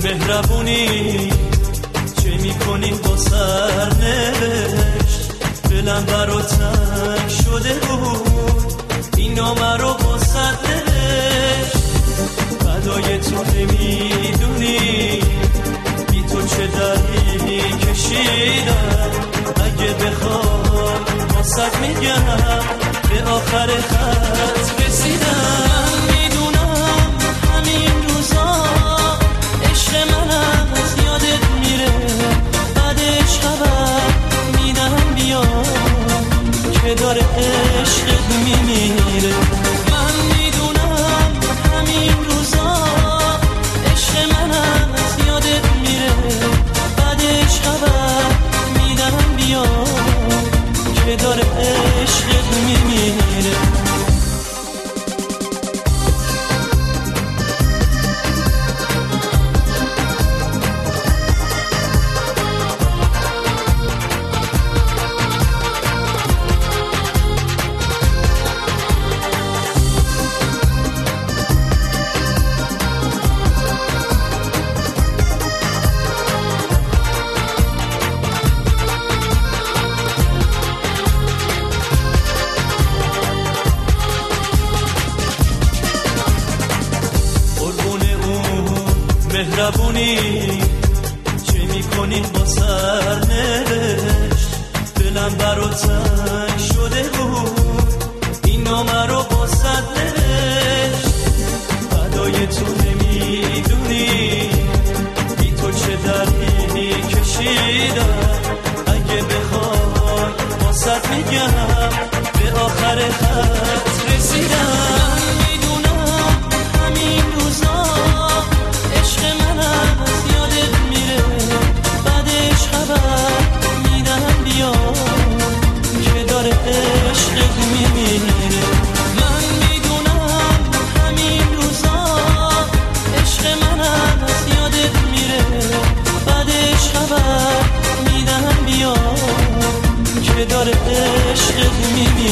مهربونی چه میکنی با سرنوشت، دلم برا تنگ شده بود این نامه رو با صد نوشت. فدای تو نمیدونی بی تو چه دردی کشیدم، اگه بخوام واسط میگم به آخر خط رسیدم. میدونم همین روزا عشق منم از یادت میره، بعدش خبر میدم بیا که داره عشقت میمیره. من میدونم همین روزا عشق منم از یادت میره، بعدش خبر میدم بیا که داره عشقت میمیره. مهربونی چه میکنی با سرنوشت، دلم برا تنگ شده بود این نامه رو با صد نوشت. فدای تو نمیدونی بی تو چه دردی کشیدم، اگه بخوای واسط میگم به آخر خط رسیدم. میدونم همین روزا عشق منم از یادت میره، بعدش خبر میدم بیا که داره عشقت میمیره. من میدونم همین روزا عشق منم از یادت میره، بعدش خبر میدم بیا که داره عشقت میمیره.